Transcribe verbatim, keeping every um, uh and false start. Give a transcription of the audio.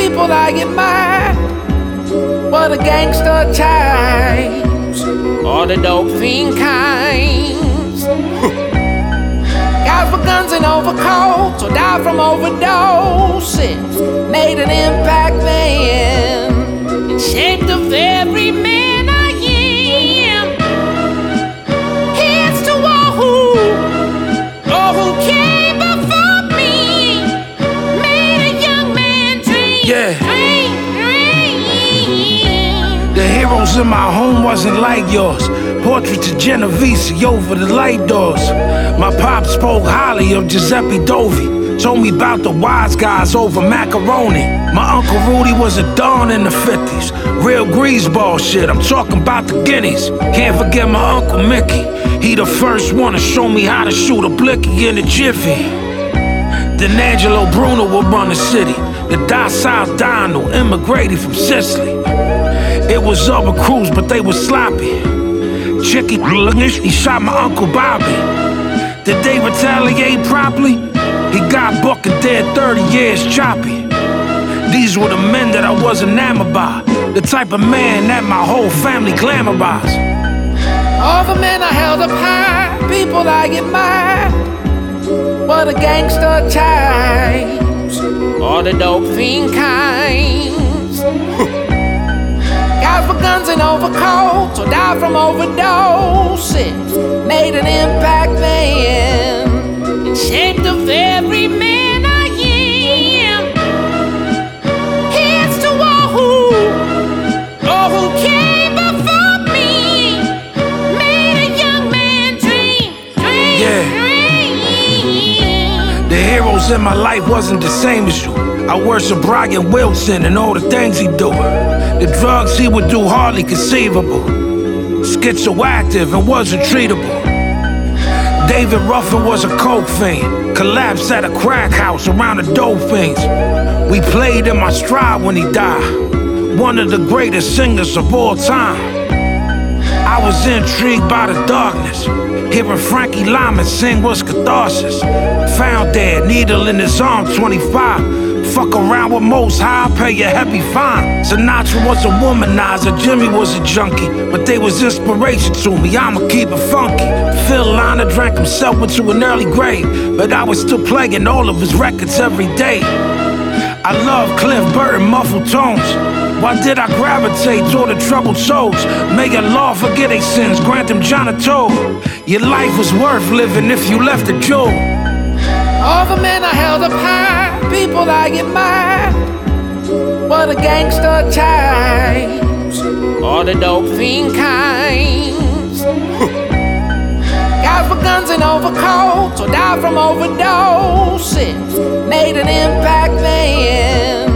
people I admire were the gangster types or the dope fiend kinds. Guys with guns and overcoats or died from overdoses made an impact then and shaped the very man I am. Here's to all who, all who came before me, made a young man dream. Yeah. Dream, dream. The heroes in my home wasn't like yours. Portraits of Genovese over the light doors. My pop spoke highly of Giuseppe Dovi. Told me about the wise guys over macaroni. My Uncle Rudy was a don in the fifties. Real greaseball shit, I'm talking about the guineas. Can't forget my Uncle Mickey. He the first one to show me how to shoot a blicky in a jiffy. Then Angelo Bruno would run the city. The docile Donald immigrated from Sicily. It was Uber Cruise, but they was sloppy. Chicky, he shot my Uncle Bobby. Did they retaliate properly? He got booked and dead thirty years choppy. These were the men that I was enamored by. The type of man that my whole family glamorized. All the men I held up high, people I admire, were the gangster types or the dope fiend kinds. Guys with guns and overcoats or died from overdoses made an impact then and shaped the very man I am. Here's to all who, all who came before me, made a young man dream, dream, Yeah. dream. The heroes in my life wasn't the same as you. I worship Brian Wilson and all the things he do. The drugs he would do hardly conceivable. Schizoactive and wasn't treatable. David Ruffin was a coke fiend. Collapsed at a crack house around the dope fiends. We played in my stride when he died. One of the greatest singers of all time. I was intrigued by the darkness. Hearing Frankie Lyman sing was catharsis. Found dead, needle in his arm, twenty-five. Fuck around with Most High, pay a heavy fine. Sinatra was a womanizer, Jimmy was a junkie, but they was inspiration to me, I'ma keep it funky. Phil Liner drank himself into an early grave, but I was still playing all of his records every day. I love Cliff Burton, muffled tones. Why did I gravitate toward the troubled souls? May Allah forget their sins, grant them Jonathan. Your life was worth living if you left a jewel. All the men I held up high, people I admire, were the gangster types or the dope fiend kinds. Guys with guns and overcoats or died from overdoses made an impact then